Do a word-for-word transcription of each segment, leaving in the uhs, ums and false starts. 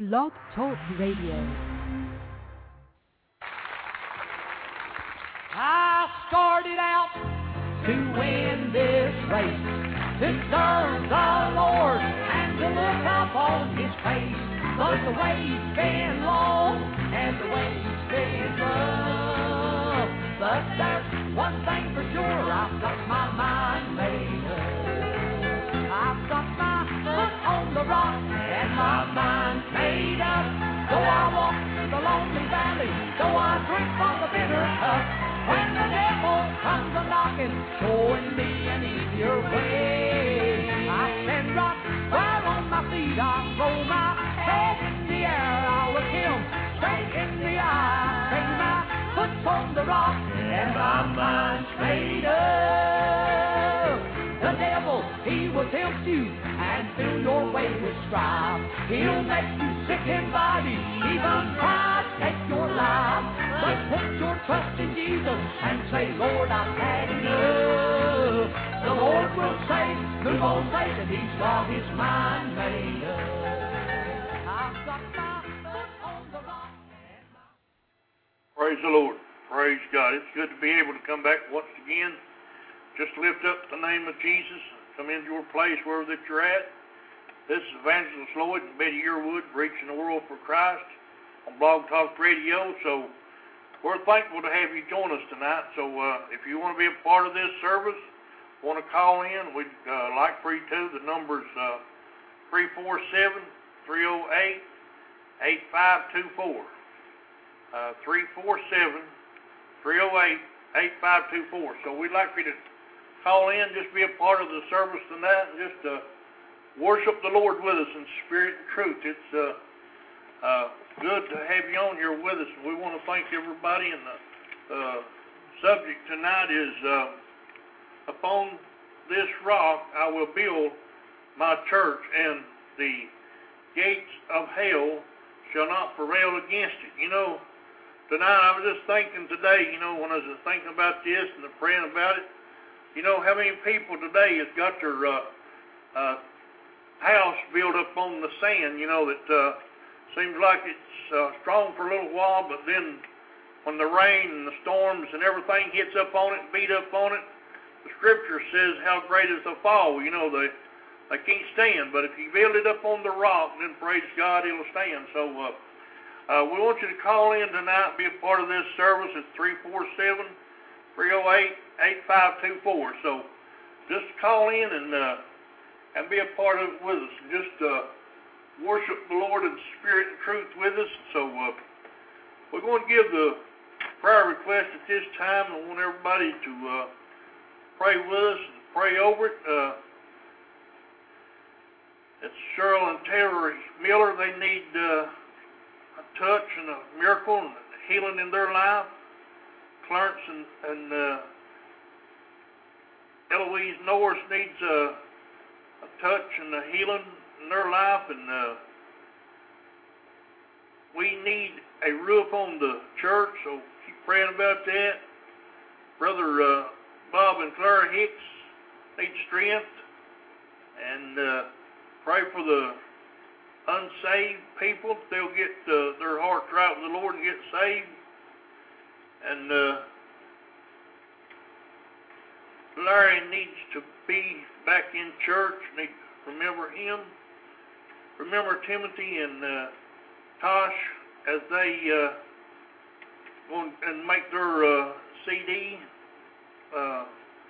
Blog Talk Radio. I started out to win this race, to serve the Lord and to look up on His face. But the way's been long and the way's been rough. But there's one thing for sure, I've got my mind made up. I've got my foot on the rock and my mind's made up. Though I walk through the lonely valley, though I drink from the bitter cup, when the devil comes a-knocking, showing me an easier way, I stand right where on my feet, I throw my head in the air, I'll look Him straight in the eye, say my foot's on the rock, and my mind's made up. The devil, he will tempt you, and fill your way with strife. He'll make you sick in body, even try to take your life. But put your trust in Jesus and say, Lord, I've had enough. The Lord will say, move on, Satan, He's got His mind made up. I've got my foot on the rock. And my... Praise the Lord. Praise God. It's good to be able to come back once again. Just lift up the name of Jesus. Come into your place wherever that you're at. This is Evangelist Lloyd and Betty Yearwood, reaching the world for Christ on Blog Talk Radio. So we're thankful to have you join us tonight. So uh, if you want to be a part of this service, want to call in, we'd uh, like for you to. The number's uh, three four seven, three oh eight, eight five two four. Uh, three four seven, three oh eight, eight five two four. So we'd like for you to call in, just be a part of the service tonight, and just uh, worship the Lord with us in spirit and truth. It's uh, uh, good to have you on here with us. We want to thank everybody, and the uh, subject tonight is uh, upon this rock I will build my church, and the gates of hell shall not prevail against it. You know, tonight I was just thinking today, you know, when I was thinking about this and praying about it, you know, how many people today has got their uh, uh, house built up on the sand, you know, that uh, seems like it's uh, strong for a little while, but then when the rain and the storms and everything hits up on it and beat up on it, the Scripture says how great is the fall. You know, they, they can't stand, but if you build it up on the rock, then praise God, it'll stand. So uh, uh, we want you to call in tonight, be a part of this service. It's three four seven, three oh eight, eight five two four. So just call in and uh, and be a part of it with us. And just uh, worship the Lord in spirit and truth with us. So uh, we're going to give the prayer request at this time. I want everybody to uh, pray with us and pray over it. Uh, it's Cheryl and Terry Miller. They need uh, a touch and a miracle and healing in their life. Clarence and, and uh, Eloise Norris needs a, a touch and a healing in their life, and uh, we need a roof on the church, so keep praying about that. Brother uh, Bob and Clara Hicks need strength, and uh, pray for the unsaved people. They'll get uh, their hearts right with the Lord and get saved. And uh, Larry needs to be back in church. Need to remember him. Remember Timothy and uh, Tosh as they uh, go and make their uh, C D uh,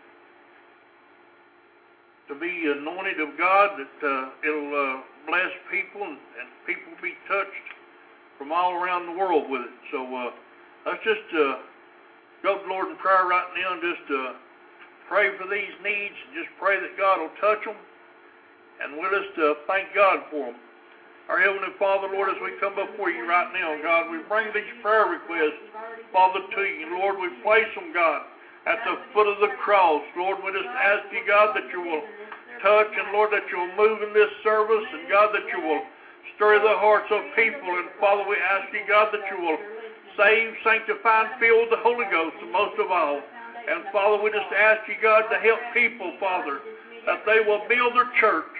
to be anointed of God, that uh, it'll uh, bless people and, and people be touched from all around the world with it. So uh, let's just uh, go to the Lord in prayer right now and just uh, pray for these needs, and just pray that God will touch them, and we'll just uh, thank God for them. Our Heavenly Father, Lord, as we come before you right now, God, we bring these prayer requests, Father, to you. Lord, we place them, God, at the foot of the cross. Lord, we just ask you, God, that you will touch, and Lord, that you will move in this service, and God, that you will stir the hearts of people. And Father, we ask you, God, that you will save, sanctify, and fill with the Holy Ghost, and most of all. And Father, we just ask you, God, to help people, Father, that they will build their church. Uh,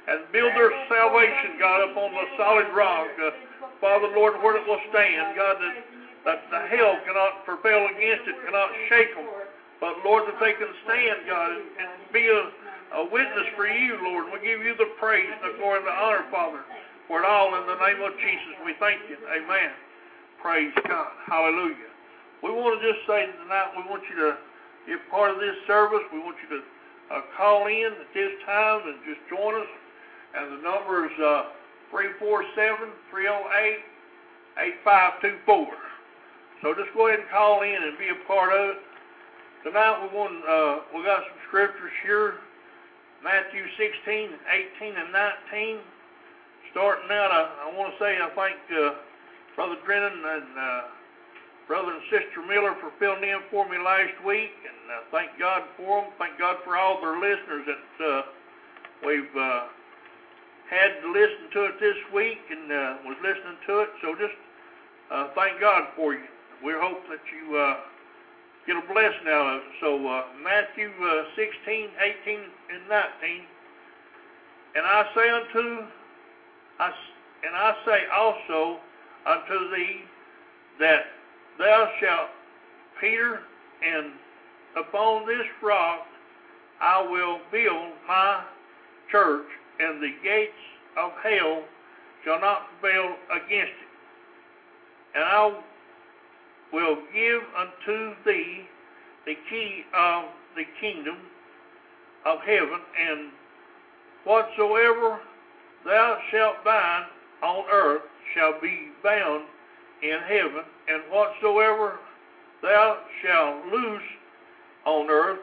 and build their salvation, God, upon the solid rock. Uh, Father, Lord, where it will stand, God, that, that the hell cannot prevail against it, cannot shake them. But, Lord, that they can stand, God, and, and be a, a witness for you, Lord. We give you the praise, the glory, and the honor, Father, for it all in the name of Jesus. We thank you. Amen. Praise God. Hallelujah. We want to just say tonight, we want you to be a part of this service. We want you to uh, call in at this time and just join us. And the number is uh, three four seven, three oh eight, eight five two four. So just go ahead and call in and be a part of it. Tonight we want uh, we got some scriptures here, Matthew sixteen, eighteen, and nineteen. Starting out, I, I want to say I thank uh, Brother Drennan and uh, Brother and Sister Miller for filling in for me last week, and uh, thank God for them. Thank God for all their listeners that uh, we've uh, had to listen to it this week and uh, was listening to it. So just uh, thank God for you. We hope that you uh, get a blessing out of it. So uh, Matthew uh, sixteen, eighteen, and nineteen. And I say unto, I, and I say also unto thee that thou shalt, Peter, and upon this rock I will build my church, and the gates of hell shall not prevail against it. And I will give unto thee the key of the kingdom of heaven, and whatsoever thou shalt bind on earth shall be bound in heaven, and whatsoever thou shalt loose on earth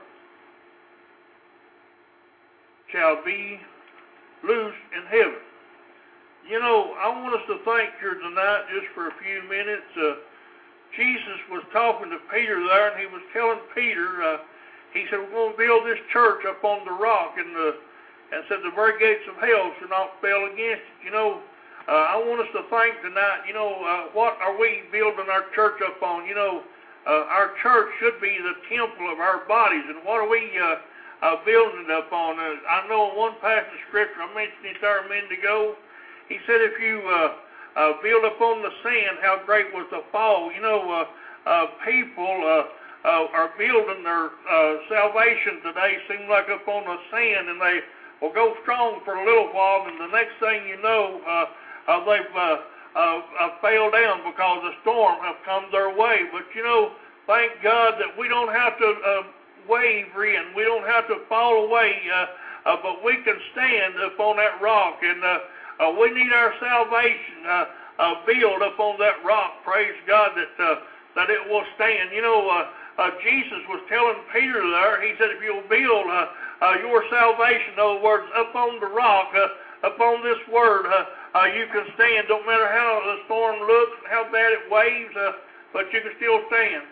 shall be loose in heaven. You know, I want us to think here tonight just for a few minutes. Uh, Jesus was talking to Peter there, and he was telling Peter, uh, he said, we're going to build this church up on the rock, and, the, and said the very gates of hell shall not fail against it. You know, uh, I want us to think tonight, you know, uh, what are we building our church up on? You know, uh, our church should be the temple of our bodies, and what are we uh, Uh, building it up on? Uh, I know in one passage of scripture, I mentioned it there a minute ago, he said if you uh, uh, build upon the sand, how great was the fall. You know, uh, uh, people uh, uh, are building their uh, salvation today, seems like upon the sand, and they will go strong for a little while, and the next thing you know, uh, uh, they've uh, uh, uh, fell down because the storm have come their way. But you know, thank God that we don't have to uh, waver in. We don't have to fall away, uh, uh, but we can stand upon that rock, and uh, uh, we need our salvation uh, uh, built upon that rock. Praise God that uh, that it will stand. You know, uh, uh, Jesus was telling Peter there, he said, if you'll build uh, uh, your salvation, in other words, upon the rock, uh, upon this word, uh, uh, you can stand. Don't matter how the storm looks, how bad it waves, uh, but you can still stand.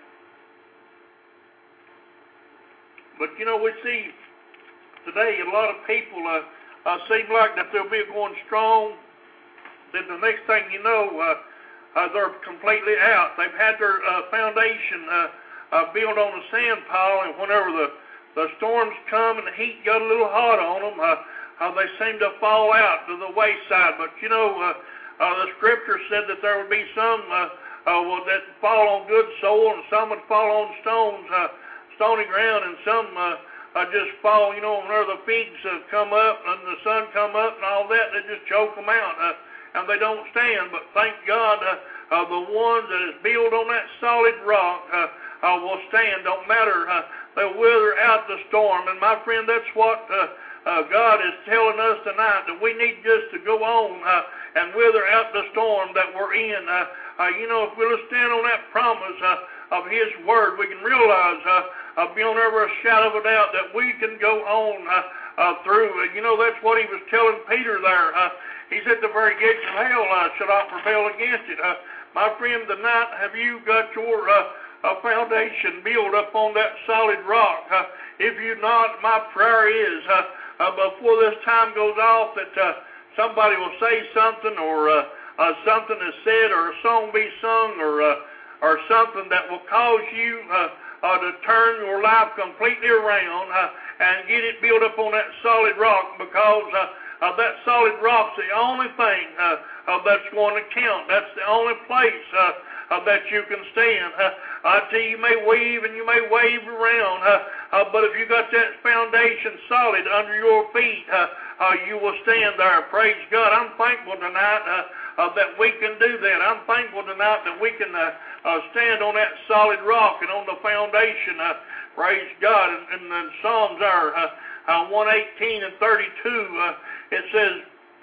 But, you know, we see today a lot of people uh, uh, seem like that they'll be going strong. Then the next thing you know, uh, uh, they're completely out. They've had their uh, foundation uh, uh, built on a sand pile, and whenever the, the storms come and the heat got a little hot on them, uh, uh, they seem to fall out to the wayside. But, you know, uh, uh, the scripture said that there would be some uh, uh, well, that fall on good soil, and some would fall on stones, uh, stony ground, and some uh, uh, just fall, you know, whenever the figs uh, come up and the sun come up and all that, they just choke them out, uh, and they don't stand. But thank God, uh, uh, the ones that is built on that solid rock uh, uh, will stand. Don't matter, uh, they'll wither out the storm. And my friend, that's what uh, uh, God is telling us tonight, that we need just to go on uh, and wither out the storm that we're in. Uh, uh, you know, if we'll stand on that promise uh, of His Word, we can realize uh, Uh, beyond ever a shadow of a doubt that we can go on uh, uh, through. Uh, you know, that's what he was telling Peter there. Uh, he said the very gates of hell uh, shall not prevail against it. Uh, my friend, tonight, have you got your uh, uh, foundation built up on that solid rock? Uh, if you not, my prayer is uh, uh, before this time goes off that uh, somebody will say something, or uh, uh, something is said, or a song be sung, or uh, or something that will cause you uh, Uh, to turn your life completely around uh, and get it built up on that solid rock, because uh, uh, that solid rock's the only thing uh, uh, that's going to count. That's the only place uh, uh, that you can stand. Uh, I tell you, you may weave and you may wave around, uh, uh, but if you got that foundation solid under your feet, uh, uh, you will stand there. Praise God. I'm thankful tonight uh, uh, that we can do that. I'm thankful tonight that we can uh, uh, stand on that solid rock and on the foundation. Uh, praise God. And, and the Psalms are uh, uh, one eighteen and thirty-two. Uh, it says,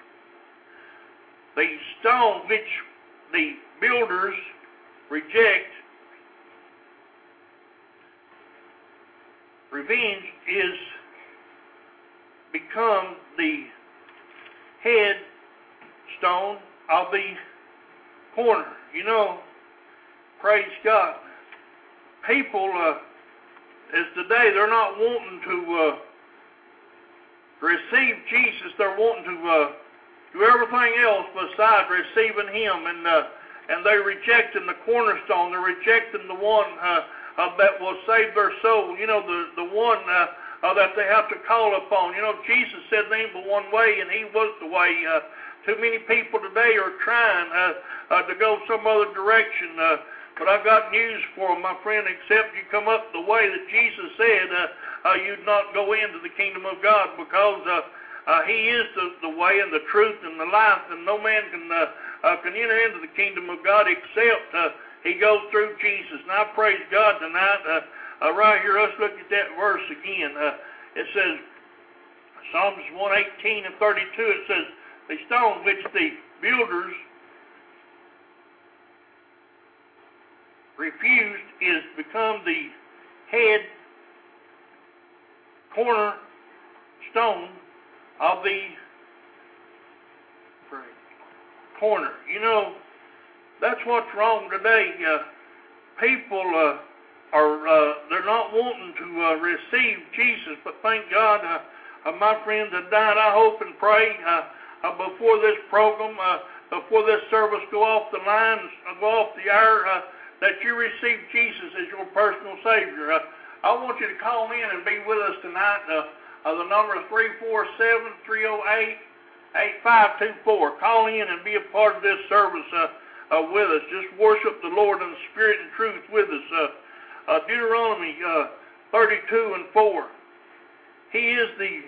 the stone which the builders reject, revenge is become the headstone of the corner. You know, praise God. People, uh, as today, they're not wanting to uh, receive Jesus. They're wanting to uh, do everything else besides receiving Him, and uh, and they're rejecting the cornerstone. They're rejecting the one uh, uh, that will save their soul. You know, the the one uh, uh, that they have to call upon. You know, Jesus said there ain't but one way, and He was the way. Uh, too many people today are trying uh, uh, to go some other direction. Uh, but I've got news for them, my friend. Except you come up the way that Jesus said, uh, uh, you'd not go into the kingdom of God, because uh, uh, He is the, the way and the truth and the life, and no man can uh, uh, can enter into the kingdom of God except uh, he goes through Jesus. And I praise God tonight. Uh, uh, right here, let's look at that verse again. Uh, it says, Psalms one eighteen and thirty-two, it says, the stone which the builders refused is become the head cornerstone of the corner. You know, that's what's wrong today. Uh, people uh, are, uh, they're not wanting to uh, receive Jesus, but thank God, uh, uh, my friends have died. I hope and pray uh, uh, before this program, uh, before this service go off the line, uh, go off the air, uh, that you receive Jesus as your personal Savior. Uh, I want you to call in and be with us tonight. Uh, uh, the number is three four seven, three oh eight, eight five two four. Call in and be a part of this service uh, uh, with us. Just worship the Lord in spirit and truth with us. Uh, uh, Deuteronomy uh, thirty-two and four. He is the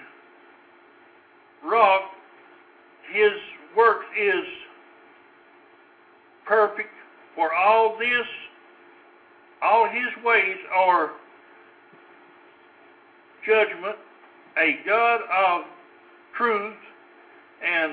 rock. His work is perfect. For all this, all His ways are judgment, a God of truth, and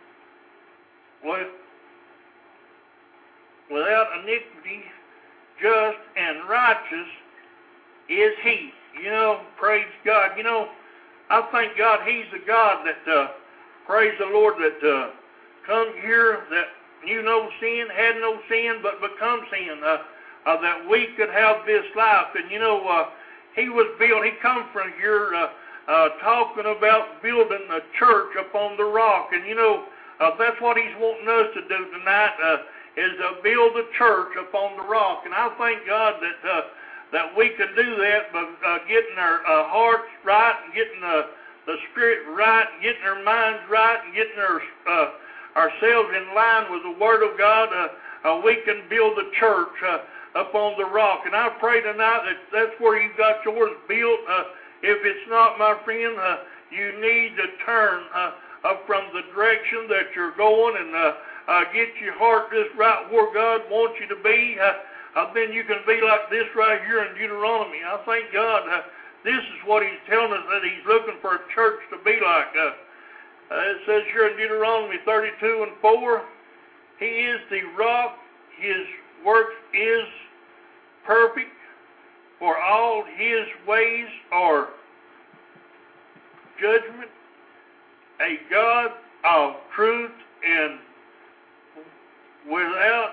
without iniquity, just and righteous is He. You know, praise God. You know, I thank God He's the God that, uh, praise the Lord, that uh, come here, that knew no sin, had no sin, but become sin, uh, uh, that we could have this life. And, you know, uh, He was built, He come from here uh, uh, talking about building a church upon the rock. And, you know, uh, that's what He's wanting us to do tonight, uh, is uh, build a church upon the rock. And I thank God that uh, that we can do that by uh, getting our uh, hearts right, and getting uh, the spirit right, and getting our minds right, and getting our uh, ourselves in line with the Word of God. Uh, uh, we can build the church uh, upon the rock. And I pray tonight that that's where you've got yours built. Uh, if it's not, my friend, uh, you need to turn uh, uh, from the direction that you're going, and uh, uh, get your heart just right where God wants you to be. Uh, uh, then you can be like this right here in Deuteronomy. I thank God uh, this is what He's telling us, that He's looking for a church to be like. Uh, Uh, it says here in Deuteronomy thirty-two and four, He is the rock, His work is perfect, for all His ways are judgment, a God of truth, and without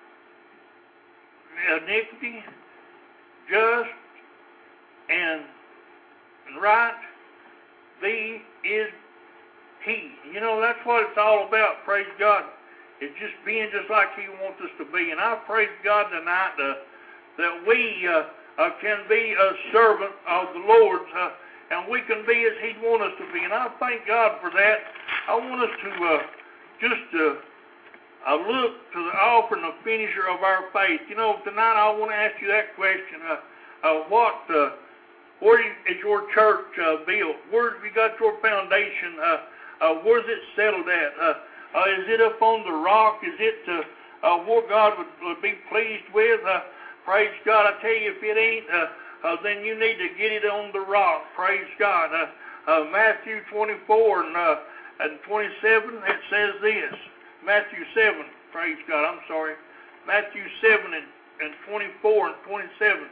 iniquity, just and right, Thee is He. You know, that's what it's all about, praise God. It's just being just like He wants us to be. And I praise God tonight uh, that we uh, uh, can be a servant of the Lord's, uh, and we can be as He wants us to be. And I thank God for that. I want us to uh, just uh, uh, look to the author and the finisher of our faith. You know, tonight I want to ask you that question. Uh, uh, what, uh, where is your church uh, built? Where have you got your foundation? Uh, uh, where's it settled at? Uh, uh, is it up on the rock? Is it uh, uh, where God would, would be pleased with? Uh, praise God. I tell you, if it ain't, uh, uh, then you need to get it on the rock. Praise God. Uh, uh, Matthew twenty-four and, uh, and twenty-seven, it says this. Matthew seven, praise God, I'm sorry. Matthew seven and, and twenty-four and twenty-seven.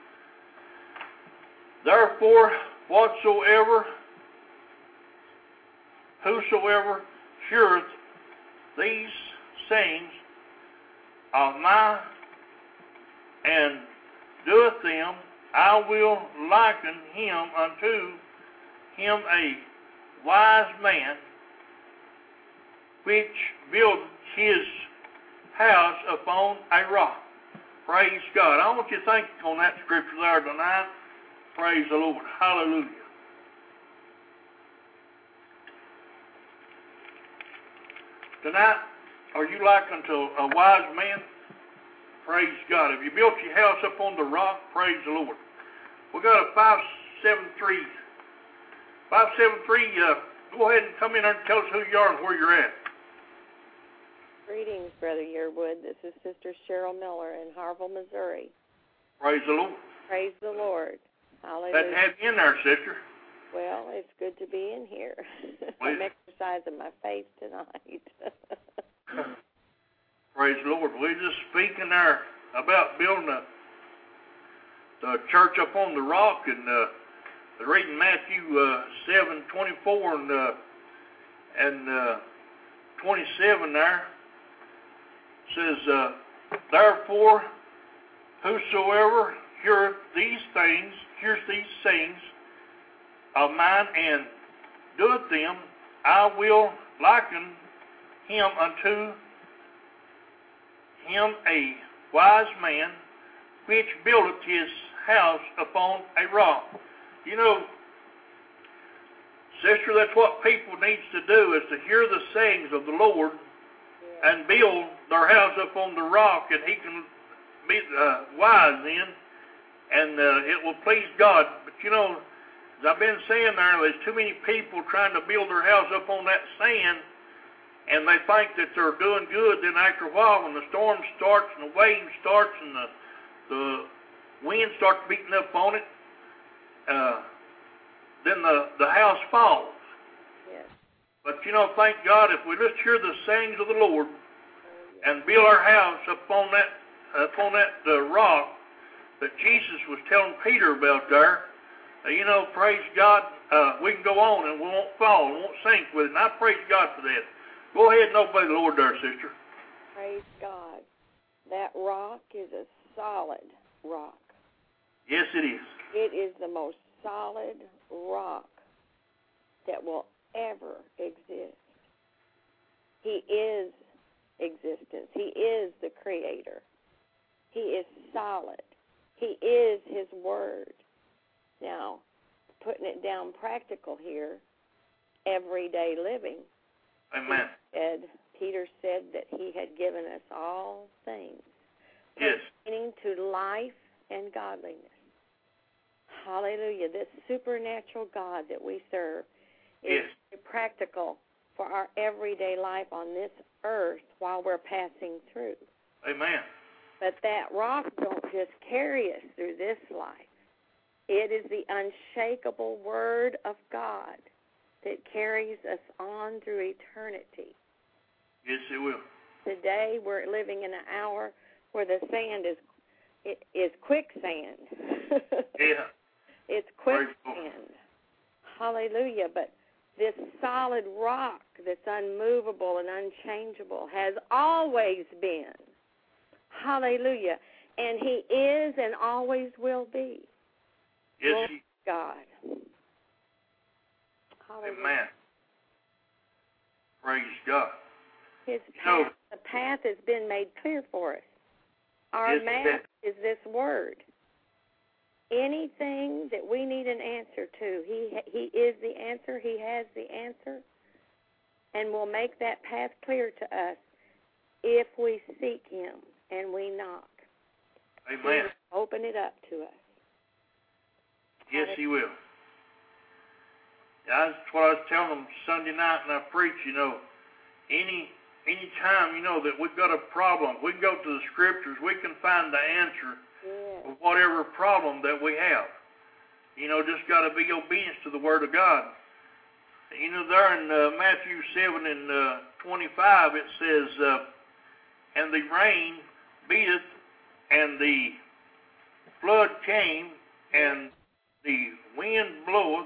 Therefore, whatsoever, whosoever heareth these sayings of mine and doeth them, I will liken him unto him a wise man which built his house upon a rock. Praise God. I want you to think on that scripture there tonight. Praise the Lord. Hallelujah. Tonight, are you like unto a wise man? Praise God. Have you built your house up on the rock? Praise the Lord. We got a five seven three. five seven three, uh, go ahead and come in there and tell us who you are and where you're at. Greetings, Brother Yearwood. This is Sister Cheryl Miller in Harville, Missouri. Praise the Lord. Praise the Lord. Hallelujah. Glad to have you in there, sister. Well, it's good to be in here. I'm exercising my faith tonight. Praise the Lord. We're just speaking there about building a, the church up on the rock, and uh, reading Matthew uh, seven twenty-four and uh, and uh, twenty-seven there. Says, uh, therefore, whosoever heareth these things, hears these things of mine, and doeth them, I will liken him unto him a wise man, which buildeth his house upon a rock. You know, sister, that's what people needs to do, is to hear the sayings of the Lord and build their house up on the rock, and he can be uh, wise then, and uh, it will please God. But you know, as I've been saying there, there's too many people trying to build their house up on that sand, and they think that they're doing good. Then after a while, when the storm starts and the wave starts and the the wind starts beating up on it, uh, then the, the house falls. Yes. But, you know, thank God, if we just hear the sayings of the Lord and build our house upon that upon that uh, rock that Jesus was telling Peter about there, uh, you know, praise God, uh, we can go on and we won't fall and won't sink with it. And I praise God for that. Go ahead and obey the Lord there, sister. Praise God. That rock is a solid rock. Yes, it is. It is the most solid rock that will ever exist. He is existence. He is the creator. He is solid. He is his word. Now, putting it down practical here, everyday living. Amen. Said, Peter said that he had given us all things Yes. pertaining to life and godliness. Hallelujah. This supernatural God that we serve is Yes. practical for our everyday life on this earth while we're passing through. Amen. But that rock don't just carry us through this life. It is the unshakable word of God that carries us on through eternity. Yes, it will. Today we're living in an hour where the sand is is quicksand. Yeah. It's quicksand. Hallelujah. But this solid rock that's unmovable and unchangeable has always been. Hallelujah. And he is and always will be. Yes, Lord he, God. Hallelujah. Amen. Praise God. His You know, path, the path has been made clear for us. Our Yes, map it is this word. Anything that we need an answer to, he he is the answer. He has the answer. and will make that path clear to us if we seek Him and we knock. Amen. He will open it up to us. Yes, He will. That's what I was telling them Sunday night when I preached, you know, any any time, you know, that we've got a problem, we can go to the Scriptures, we can find the answer Yes. for whatever problem that we have. You know, just got to be obedient to the Word of God. You know, there in uh, Matthew seven and uh, twenty-five, it says, uh, and the rain beateth, and the flood came, and the wind bloweth,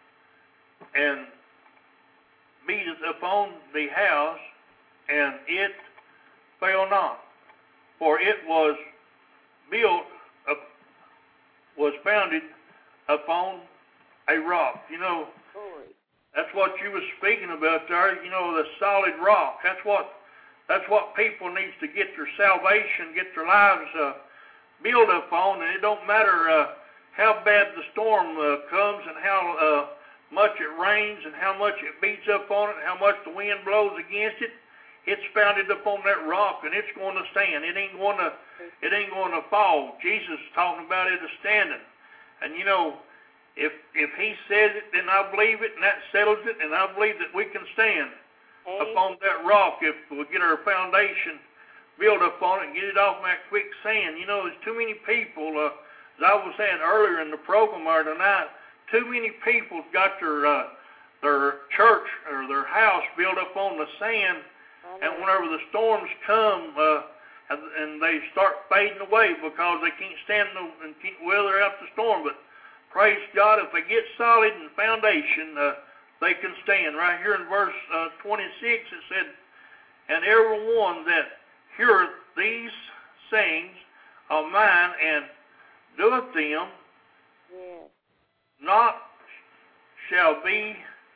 and beateth upon the house, and it fell not, for it was built, up, was founded upon a rock. You know, that's what you were speaking about there. You know, the solid rock. That's what that's what people need to get their salvation, get their lives uh, built upon. And it don't matter uh, how bad the storm uh, comes and how uh, much it rains and how much it beats up on it and how much the wind blows against it. It's founded upon that rock, and it's going to stand. It ain't going to it ain't going to fall. Jesus is talking about it as standing. And you know, if if He says it, then I believe it, and that settles it, and I believe that we can stand Amen. Upon that rock if we get our foundation built upon it and get it off that quicksand. You know, there's too many people, uh, as I was saying earlier in the program or tonight, too many people got their uh, their church or their house built up on the sand, and whenever the storms come, uh, and, and they start fading away because they can't stand the, and can't weather out the storm. But praise God, if they get solid in foundation, uh, they can stand. Right here in verse uh, twenty-six, it said, and everyone that heareth these sayings of mine and doeth them, yes. not shall be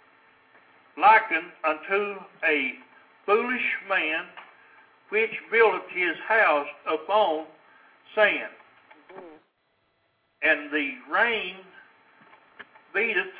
likened unto a foolish man which buildeth his house upon sand. Mm-hmm. And the rain beateth,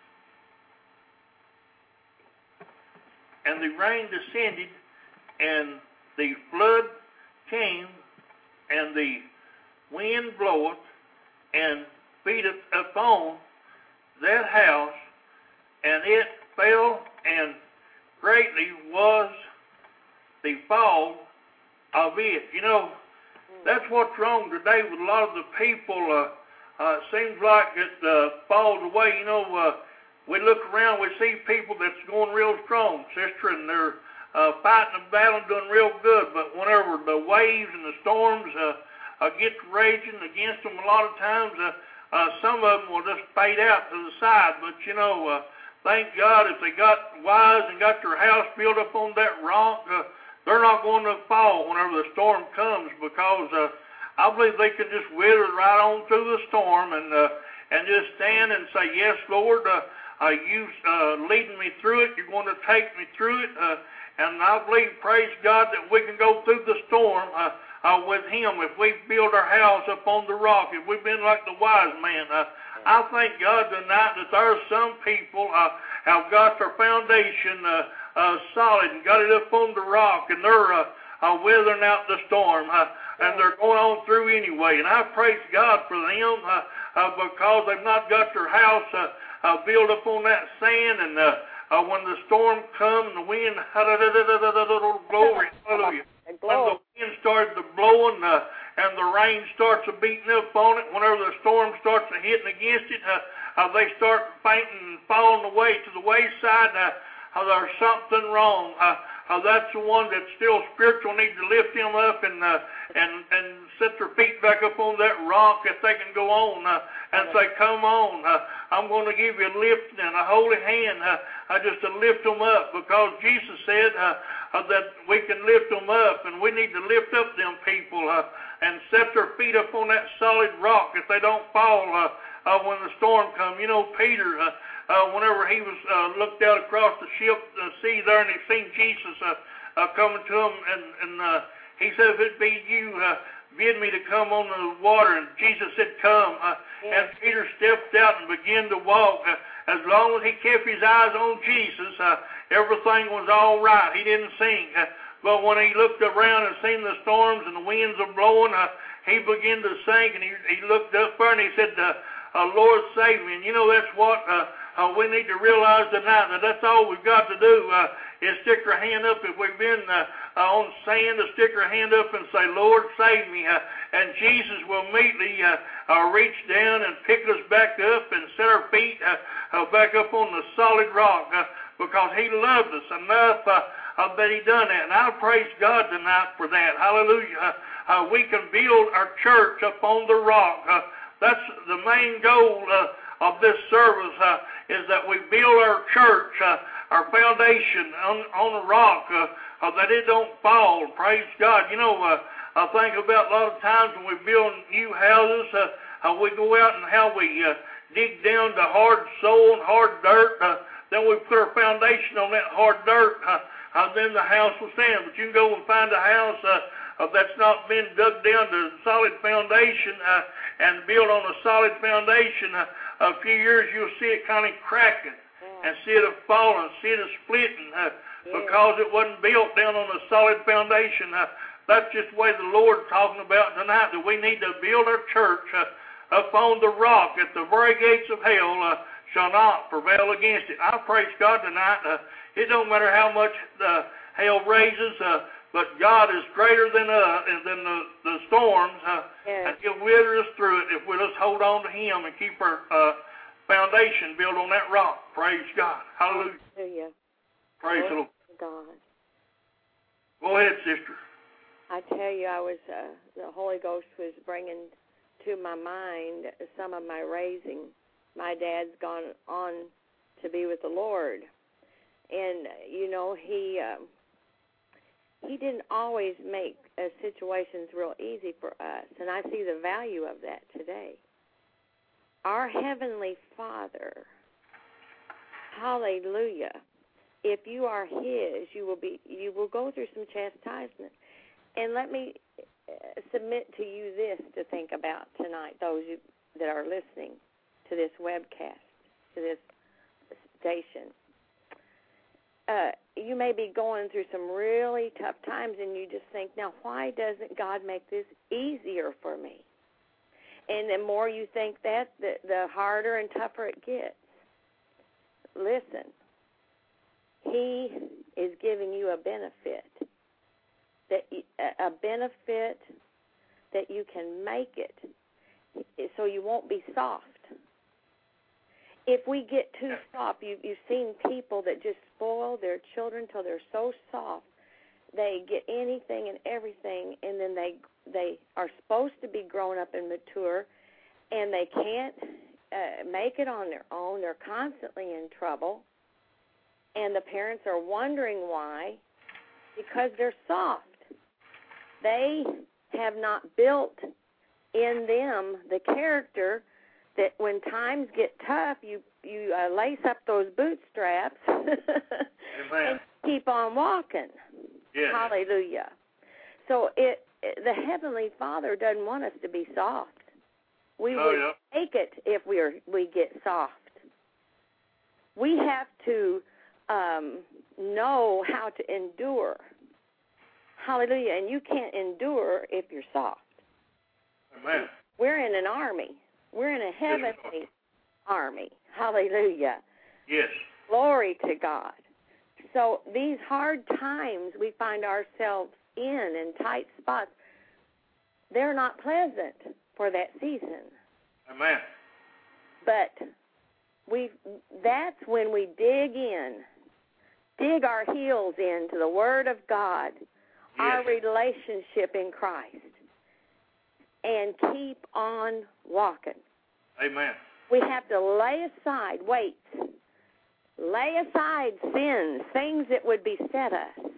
and the rain descended, and the flood came, and the wind bloweth, and beateth upon that house, and it fell, and greatly was the fall of it. You know, that's what's wrong today with a lot of the people. Uh, uh, it seems like it uh, falls away. You know, uh, we look around, we see people that's going real strong, sister, and they're uh, fighting a battle and doing real good. But whenever the waves and the storms uh, uh, get raging against them, a lot of times uh, uh, some of them will just fade out to the side. But, you know, uh, thank God if they got wise and got their house built up on that rock, uh, they're not going to fall whenever the storm comes, because uh, I believe they can just weather right on through the storm and uh, and just stand and say, yes, Lord, uh, uh, you uh, leading me through it. You're going to take me through it. Uh, and I believe, praise God, that we can go through the storm uh, uh, with Him if we build our house upon the rock, if we've been like the wise man. Uh, I thank God tonight that there are some people uh, have got their foundation uh, uh, solid and got it up on the rock, and they're uh, uh, weathering out the storm, uh, and they're going on through anyway. And I praise God for them uh, uh, because they've not got their house uh, uh, built up on that sand, and uh, uh, when the storm comes and the wind, glory, hallelujah, when the wind starts to blowing, uh, and the rain starts to beating up on it, whenever the storm starts to hitting against it, uh, uh, they start fainting and falling away to the wayside. Uh, uh, there's something wrong. Uh, uh, that's the one that's still spiritual. Need to lift them up and uh, and and set their feet back up on that rock if they can go on uh, and say, "Come on, uh, I'm going to give you a lift and a holy hand, uh, uh, just to lift them up," because Jesus said uh, uh, that we can lift them up, and we need to lift up them people uh, and set their feet up on that solid rock if they don't fall uh, uh, when the storm comes. You know, Peter. Uh, Uh, whenever he was uh, looked out across the ship, uh, sea there, and he seen Jesus uh, uh, coming to him, and, and uh, he said, "If it be you, uh, bid me to come on the water." And Jesus said, "Come." Uh, yes. And Peter stepped out and began to walk. Uh, as long as he kept his eyes on Jesus, uh, everything was all right. He didn't sink. Uh, but when he looked around and seen the storms and the winds are blowing, uh, he began to sink, and he, he looked up there and he said, uh, uh, Lord, save me. And you know, that's what uh, uh, we need to realize tonight, that that's all we've got to do uh, is stick our hand up. If we've been uh, uh, on sand, to stick our hand up and say, Lord, save me. Uh, and Jesus will immediately uh, uh, reach down and pick us back up and set our feet uh, uh, back up on the solid rock uh, because he loved us enough uh, uh, that he done that. And I praise God tonight for that. Hallelujah. Uh, uh, we can build our church up on the rock. Uh, that's the main goal uh, of this service uh, is that we build our church, uh, our foundation on, on a rock, uh, uh, that it don't fall. Praise God. You know, uh, I think about a lot of times when we build new houses, uh, how we go out and how we uh, dig down to hard soil and hard dirt. Uh, then we put our foundation on that hard dirt. Uh, uh, then the house will stand. But you can go and find a house uh, uh, that's not been dug down to solid foundation uh, and built on a solid foundation. Uh, a few years you'll see it kind of cracking yeah. and see it falling, see it splitting uh, yeah. because it wasn't built down on a solid foundation. Uh, that's just the way the Lord's talking about tonight, that we need to build our church uh, up on the rock, that the very gates of hell uh, shall not prevail against it. I praise God tonight. Uh, it don't matter how much uh, hell raises, uh, but God is greater than uh, than the, the storms, uh, yeah. and He'll wither us through it if we just hold on to Him and keep our uh, foundation built on that rock. Praise God. Hallelujah. Hallelujah. Praise the Lord. God. Go ahead, sister. I tell you, I was uh, the Holy Ghost was bringing to my mind some of my raising. My dad's gone on to be with the Lord, and you know he. Uh, He didn't always make uh, situations real easy for us, and I see the value of that today. Our Heavenly Father, hallelujah, if you are His, you will be, you will go through some chastisement. And let me uh, submit to you this to think about tonight, those you, that are listening to this webcast, to this station. Uh, you may be going through some really tough times, and you just think, now, why doesn't God make this easier for me? And the more you think that, the, the harder and tougher it gets. Listen, He is giving you a benefit, that you, a benefit that you can make it so you won't be soft. If we get too soft, you, you've seen people that just spoil their children till they're so soft. They get anything and everything, and then they they are supposed to be grown up and mature, and they can't uh, make it on their own. They're constantly in trouble, and the parents are wondering why, because they're soft. They have not built in them the character that when times get tough, you you uh, lace up those bootstraps and keep on walking. Yeah. Hallelujah. So it, it the Heavenly Father doesn't want us to be soft. We oh, will yeah. take it if we are we get soft. We have to um, know how to endure. Hallelujah. And you can't endure if you're soft. Amen. We're in an army. We're in a heavenly army. Hallelujah. Yes. Glory to God. So these hard times we find ourselves in, in tight spots, they're not pleasant for that season. Amen. But we that's when we dig in, dig our heels into the Word of God, yes. our relationship in Christ, and keep on walking. Amen. We have to lay aside weights, lay aside sins, things that would beset us,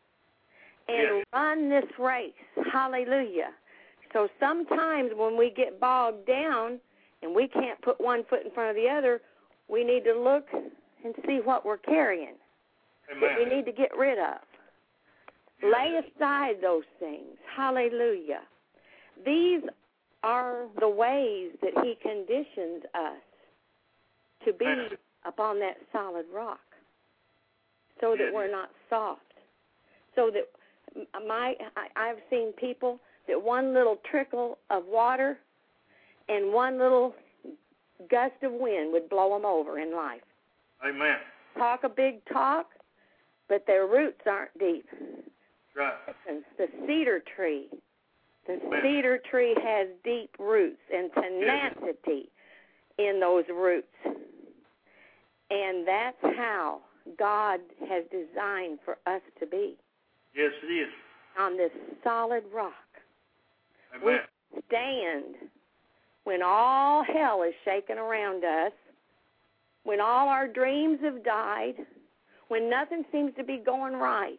and yes. run this race. Hallelujah. So sometimes when we get bogged down and we can't put one foot in front of the other, we need to look and see what we're carrying Amen. that we need to get rid of. Yes. Lay aside those things. Hallelujah. These are the ways that He conditions us to be upon that solid rock. so that Yes. we're not soft. So that my I, I've seen people that one little trickle of water and one little gust of wind would blow them over in life. Amen. Talk a big talk, but their roots aren't deep. Right. And the cedar tree, the Amen. cedar tree has deep roots and tenacity in those roots. And that's how God has designed for us to be, Yes, it is. on this solid rock. Amen. We stand when all hell is shaking around us, when all our dreams have died, when nothing seems to be going right.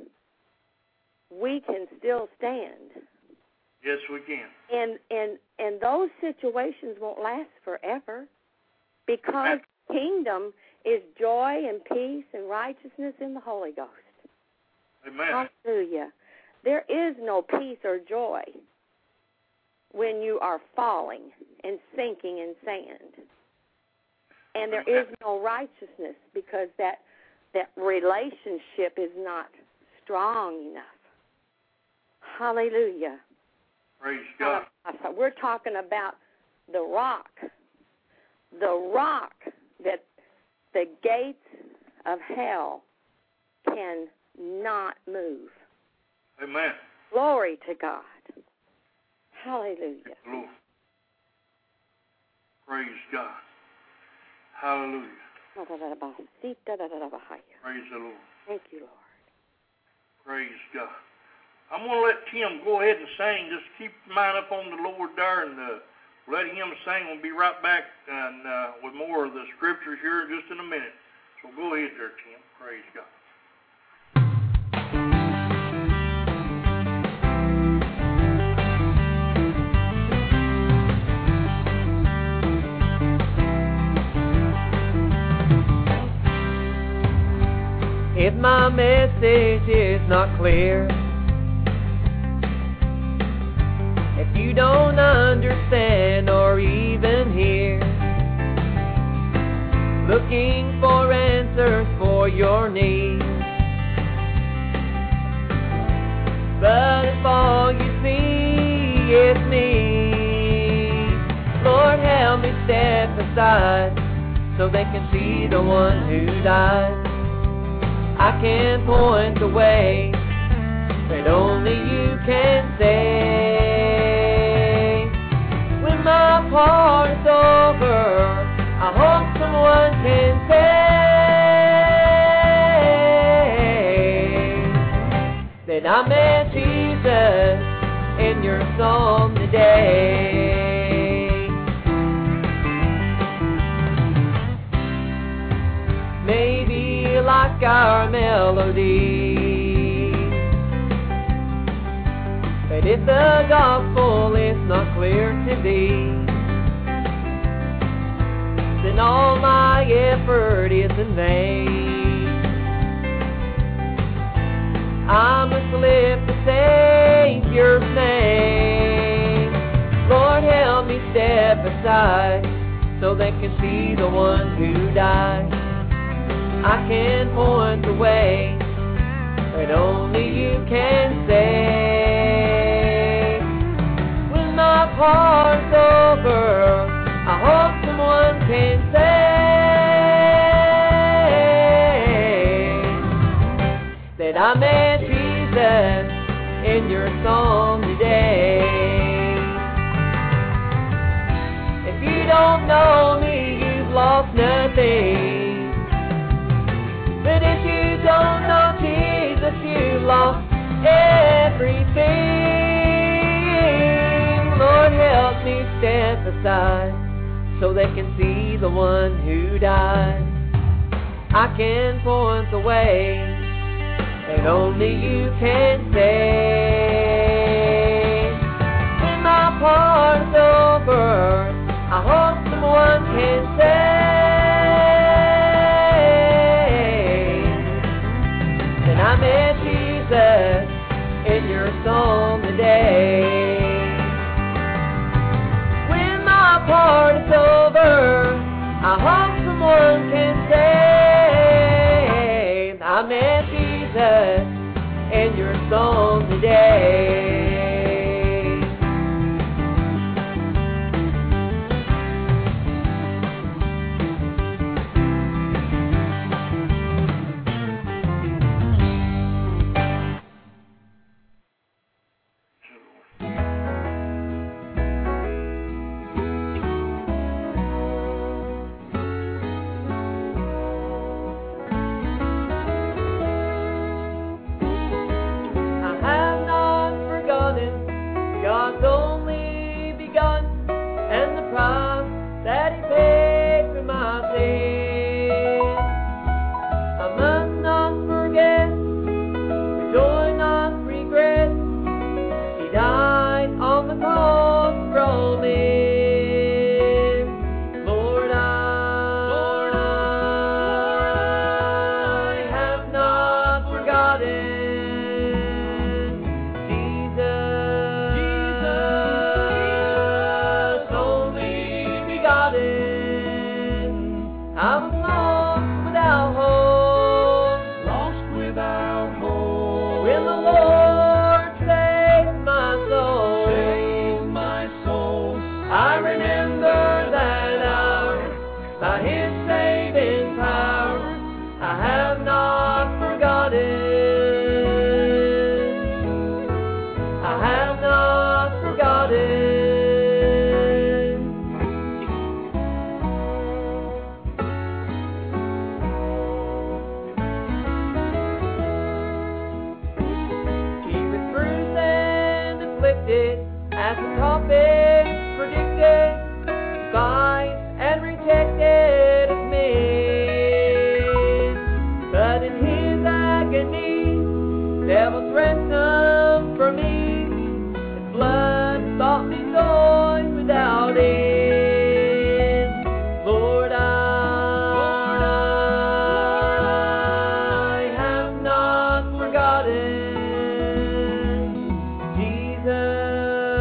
We can still stand. Yes, we can. And and and those situations won't last forever, because the kingdom is joy and peace and righteousness in the Holy Ghost. Amen. Hallelujah. There is no peace or joy when you are falling and sinking in sand. And there is no righteousness because that that relationship is not strong enough. Hallelujah. Praise God. We're talking about the rock. The rock that the gates of hell cannot move. Amen. Glory to God. Hallelujah. Lord. Praise God. Hallelujah. Praise the Lord. Thank you, Lord. Praise God. I'm going to let Tim go ahead and sing. Just keep your mind up on the Lord there and uh, let him sing. We'll be right back and uh, with more of the scriptures here just in a minute. So go ahead there, Tim. Praise God. If my message is not clear, if you don't understand or even hear, looking for answers for your needs, but if all you see is me, Lord, help me step aside so they can see the one who died. I can point the way that only you can say. When my part is over, I hope someone can say that I met Jesus in your song today. Maybe like our melody, but if the gospel is not clear to thee, then all my effort is in vain. I must live the Savior's name. Lord, help me step aside so they can see the one who died. I can point the way that only you can say. When my part's over, I hope someone can say that I met Jesus in your song today. If you don't know me, you've lost nothing. But if you don't know Jesus, you've lost everything. Lord, help me step aside so they can see the one who died. I can point the way that only you can say. When my part's over, I hope someone can say I met Jesus in your song today. When my part is over, I hope someone can say I met was lost from it. Lord, I, Lord, I have not forgotten. Jesus, Jesus, only begotten. I was lost without hope, lost without hope. When the Lord saved my soul, saved my soul. I remember that hour, by His saving power, I have not forgotten. I have not forgotten. He was bruised and afflicted, as the prophets predicted, despised and rejected of men. But in His agony, devil's ransom for me, His blood bought me joy without end. Lord, I, Lord, I have not forgotten. Jesus,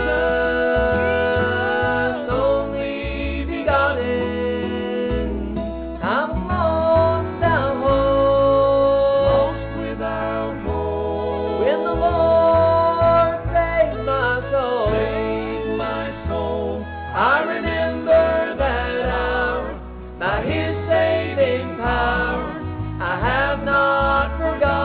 Jesus, only begotten. I'm lost without hope, lost without hope. When the Lord saved my soul, saved my soul. I remember that hour, by His saving power, I have not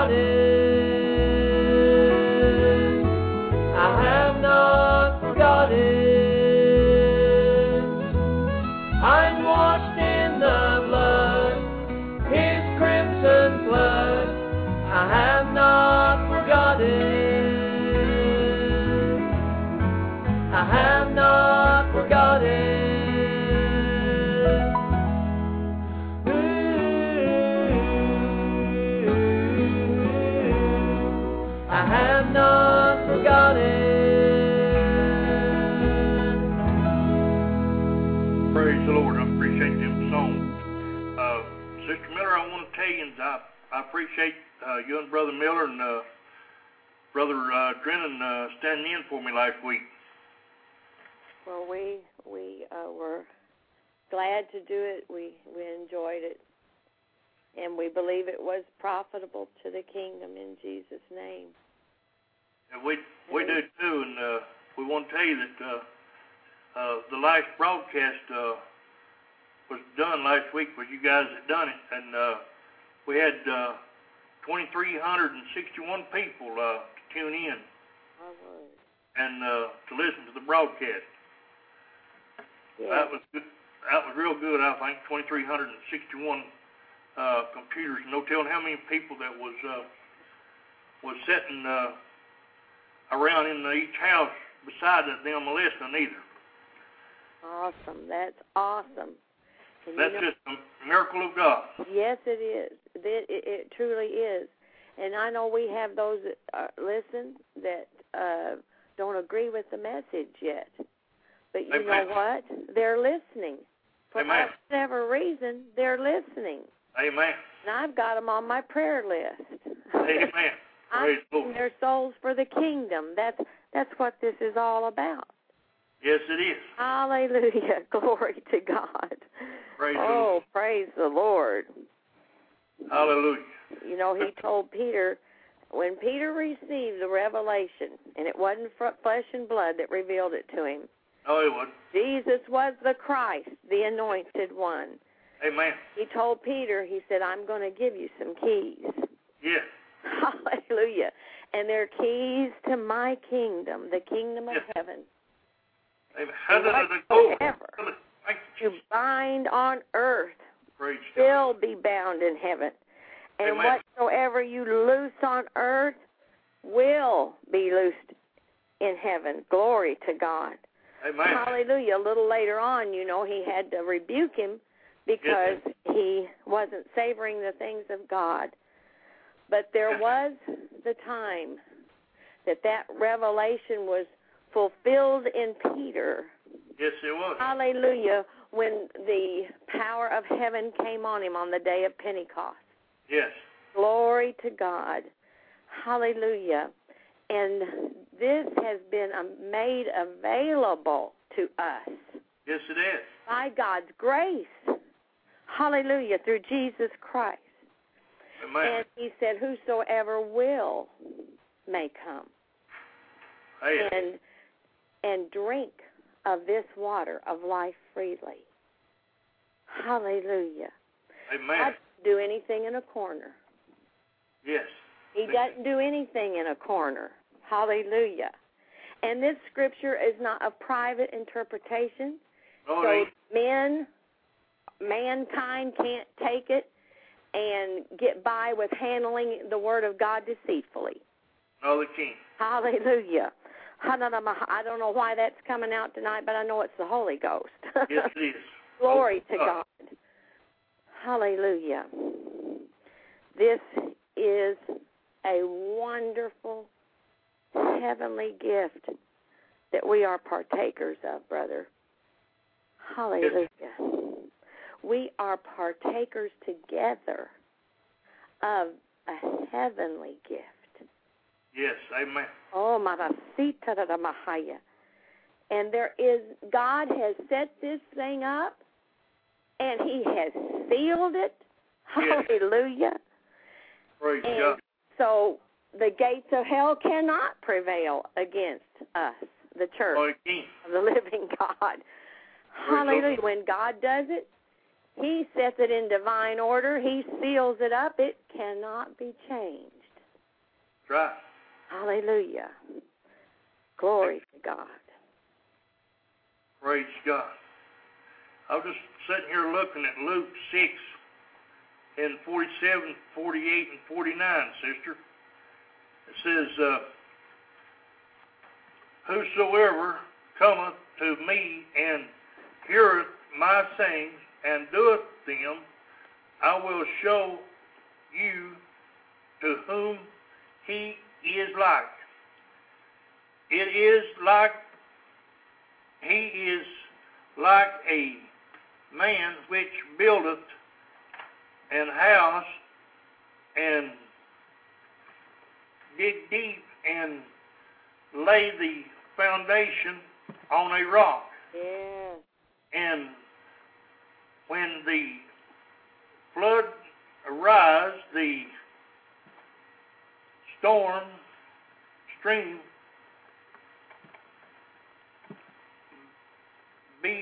forgotten. I have not forgotten. I'm washed in the blood, His crimson flood. I have not forgotten. I have not forgotten. Ooh, I have not forgotten. Praise the Lord. I appreciate them songs. Uh, Sister Miller, I want to tell you, and I, I appreciate uh, you and Brother Miller and uh, Brother uh, Drennan uh, standing in for me last week. Well, we we uh, were glad to do it. We we enjoyed it, and we believe it was profitable to the kingdom in Jesus' name. And we we do too, and uh, we want to tell you that uh, uh, the last broadcast uh, was done last week. Was you guys that done it, and uh, we had uh, two thousand three hundred sixty-one people uh, to tune in and uh, to listen to the broadcast. Yeah. That was good. That was real good. I think two thousand three hundred sixty-one uh, computers. No telling how many people that was uh, was sitting uh, around in each house beside them listening either. Awesome. That's awesome. And That's you know, just a miracle of God. yes, it is. It, it, it truly is. And I know we have those that uh, listen that uh, don't agree with the message yet. But you Amen. know what? They're listening. For Amen. whatever reason, they're listening. Amen. And I've got them on my prayer list. Amen. I'm Praise the getting Lord. their souls for the kingdom. That's that's what this is all about. Yes, it is. Hallelujah. Glory to God. Praise the oh, Lord. praise the Lord. Hallelujah. You know, He told Peter, when Peter received the revelation, and it wasn't flesh and blood that revealed it to him, No, it wasn't. Jesus was the Christ, the anointed one. Amen. He told Peter, he said, I'm going to give you some keys. Yes. Hallelujah. And they're keys to my kingdom, the kingdom of Yes. heaven. Amen. And whatsoever Thank you bind on earth Praise God. will be bound in heaven. And Amen. whatsoever you loose on earth will be loosed in heaven. Glory to God. Amen. Hallelujah. A little later on, you know, he had to rebuke him because Yes. he wasn't savoring the things of God. But there was the time that that revelation was fulfilled in Peter. Yes, it was. Hallelujah, when the power of heaven came on him on the day of Pentecost. Yes. Glory to God. Hallelujah. And this has been made available to us. Yes, it is. By God's grace. Hallelujah, through Jesus Christ. Amen. And he said, whosoever will may come. Hey. And, and drink of this water of life freely. Hallelujah. Amen. God doesn't do anything in a corner. Yes. He doesn't do anything in a corner. Hallelujah. And this scripture is not a private interpretation. No, so it ain't. men, mankind can't take it and get by with handling the word of God deceitfully. No, they can't. Hallelujah. I don't know why that's coming out tonight, but I know it's the Holy Ghost. Yes, it is. Glory oh, to God. Hallelujah. This is a wonderful, heavenly gift that we are partakers of, brother. Hallelujah. Yes. We are partakers together of a heavenly gift. Yes, amen. Oh, Marasita da Mahaya. And there is, God has set this thing up, and He has sealed it. Yes. Hallelujah. Praise and God. So the gates of hell cannot prevail against us, the church Oh, it can't. of the living God. Hallelujah. When God does it, He sets it in divine order. He seals it up. It cannot be changed. That's right. Hallelujah. Glory to God. Praise God. I was just sitting here looking at Luke six and forty-seven, forty-eight, and forty-nine, sister. It says, uh, whosoever cometh to me and heareth my sayings and doeth them, I will show you to whom he is like. It is like, he is like a man which buildeth an house and dig deep and lay the foundation on a rock. Yeah. And when the flood arise, the storm, stream beat,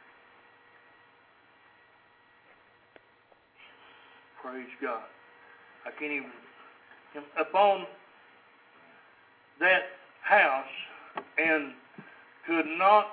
praise God, I can't even, upon that house, and could not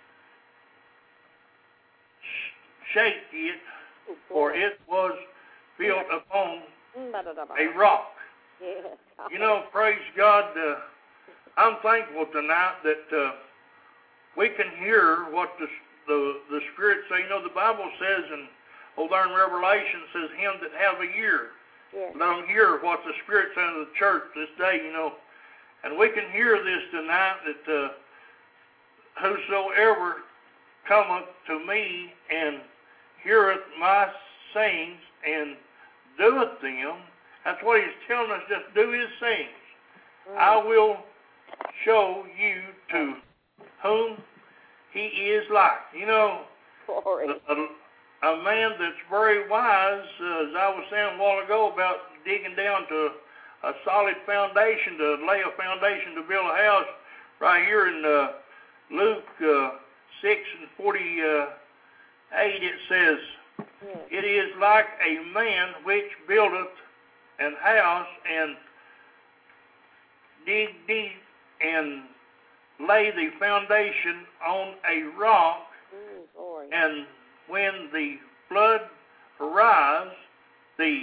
sh- shake it, for it was built upon a rock. Yes. You know, praise God, uh, I'm thankful tonight that uh, we can hear what the, the the Spirit say. You know, the Bible says, and over there in Revelation says, him that have a ear, Yes. let them hear what the Spirit says to the church this day, you know. And we can hear this tonight, that uh, whosoever cometh to me and heareth my sayings and doeth them, that's what he's telling us, just do his sayings. Mm. I will show you to whom he is like. You know, Glory. a, a, a man that's very wise, uh, as I was saying a while ago about digging down to a solid foundation, to lay a foundation to build a house, right here in uh, Luke uh, six and forty-eight, it says, Yes. it is like a man which buildeth an house and dig deep and lay the foundation on a rock, Mm, glory. and when the flood arise, the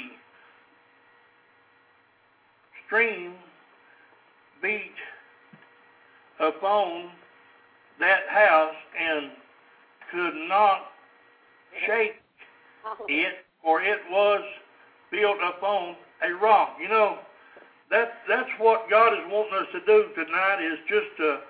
stream beat upon that house and could not shake it, for it was built upon a rock. You know, that that's what God is wanting us to do tonight, is just to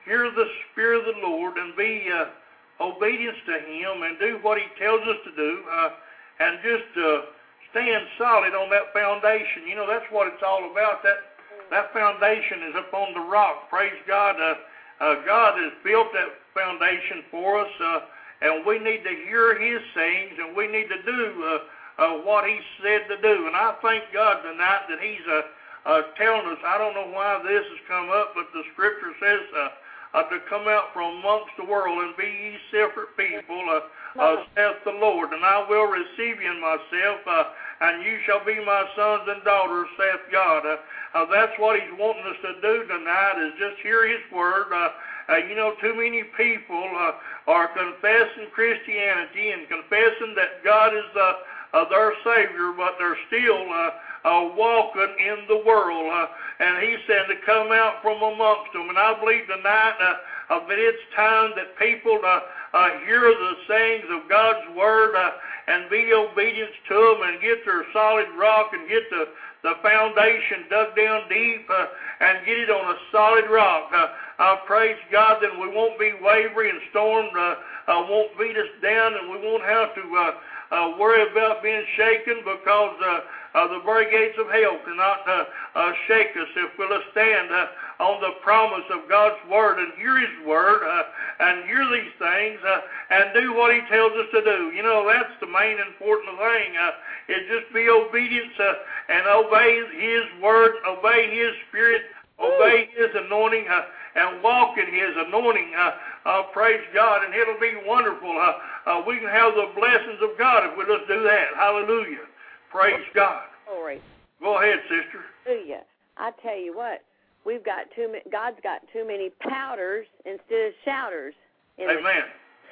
hear the Spirit of the Lord and be uh, obedient to Him and do what He tells us to do, uh, and just uh, stand solid on that foundation. You know, that's what it's all about. That that foundation is upon the rock. Praise God. Uh, uh, God has built that foundation for us, uh, and we need to hear His sayings, and we need to do uh, uh, what He said to do. And I thank God tonight that He's uh, uh, telling us. I don't know why this has come up, but the Scripture says uh, uh, to come out from amongst the world and be ye separate people, uh, uh, saith the Lord, and I will receive you in myself, uh, and you shall be my sons and daughters, saith God. Uh, uh, that's what He's wanting us to do tonight, is just hear His word. Uh, uh, you know, too many people uh, are confessing Christianity and confessing that God is uh, uh, their Savior, but they're still uh, uh, walking in the world. Uh, and He said to come out from amongst them. And I believe tonight uh, uh, that it's time that people uh, uh, hear the sayings of God's Word uh, and be obedient to them and get their solid rock and get the, the foundation dug down deep uh, and get it on a solid rock. Uh, I praise God that we won't be wavery and stormed, uh, uh, won't beat us down, and we won't have to uh, uh, worry about being shaken, because uh, uh, the very gates of hell cannot uh, uh, shake us if we'll stand uh, on the promise of God's Word and hear His Word uh, and hear these things uh, and do what He tells us to do. You know, that's the main important thing, uh, is just be obedient uh, and obey His Word, obey His Spirit, obey His anointing, uh, and walk in His anointing. Uh, uh, praise God, and it'll be wonderful. Uh, uh, we can have the blessings of God if we just do that. Hallelujah. Praise God. Glory. Go ahead, sister. Hallelujah. I tell you what, we've got too many, God's got too many powders instead of shouters. In Amen.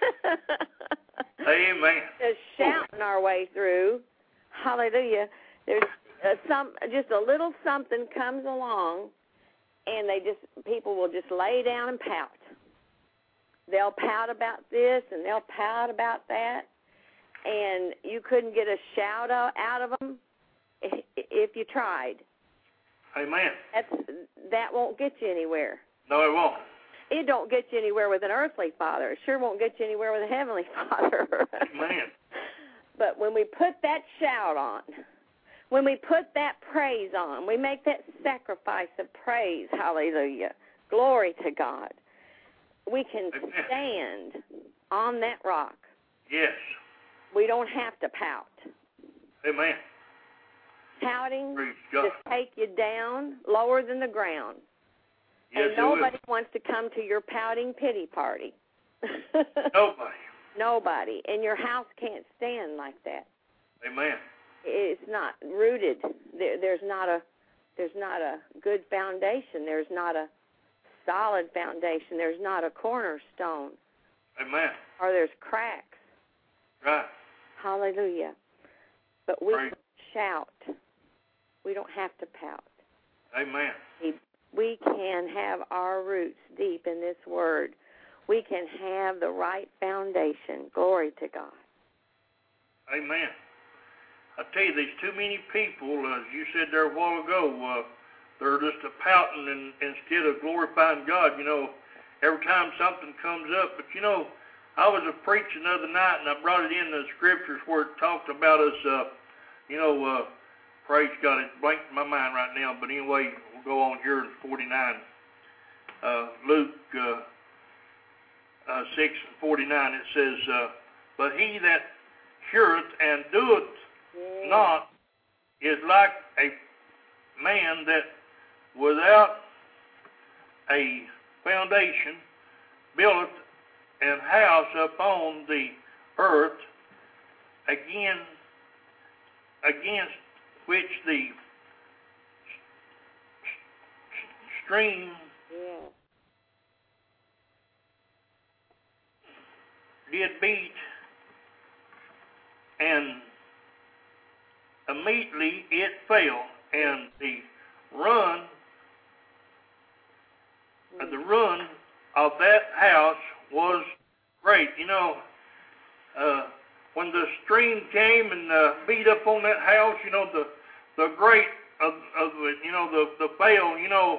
Amen. Just shouting our way through. Hallelujah. There's uh, some, just a little something comes along, and they just, people will just lay down and pout. They'll pout about this, and they'll pout about that, and you couldn't get a shout out of them if you tried. Amen. That's, that won't get you anywhere. No, it won't. It don't get you anywhere with an earthly father. It sure won't get you anywhere with a heavenly Father. Amen. But when we put that shout on, when we put that praise on, we make that sacrifice of praise, hallelujah, glory to God, we can Amen. stand on that rock. Yes. We don't have to pout. Amen. Pouting Praise God. just take you down lower than the ground. Yes, and nobody wants to come to your pouting pity party. Nobody. Nobody. And your house can't stand like that. Amen. It's not rooted. There, there's not a there's not a good foundation. There's not a solid foundation. There's not a cornerstone. Amen. Or there's cracks. Right. Hallelujah. But we Praise. can shout. We don't have to pout. Amen. We, we can have our roots deep in this Word. We can have the right foundation. Glory to God. Amen. I tell you, there's too many people, as you said there a while ago, uh, they're just a pouting and, instead of glorifying God, you know, every time something comes up. But, you know, I was a preaching the other night, and I brought it in the Scriptures where it talked about us, uh, you know, uh, praise God, it's blank in my mind right now, but anyway, we'll go on here in forty-nine. Uh, Luke uh, uh, six and forty-nine, it says, uh, but he that heareth and doeth Yeah. not is like a man that without a foundation buildeth an house upon the earth, again against which the stream Yeah. did beat, and immediately it fell, and the run, uh, the run of that house was great. You know, uh, when the stream came and uh, beat up on that house, you know, the the great of, of it, you know, the the fail, you know,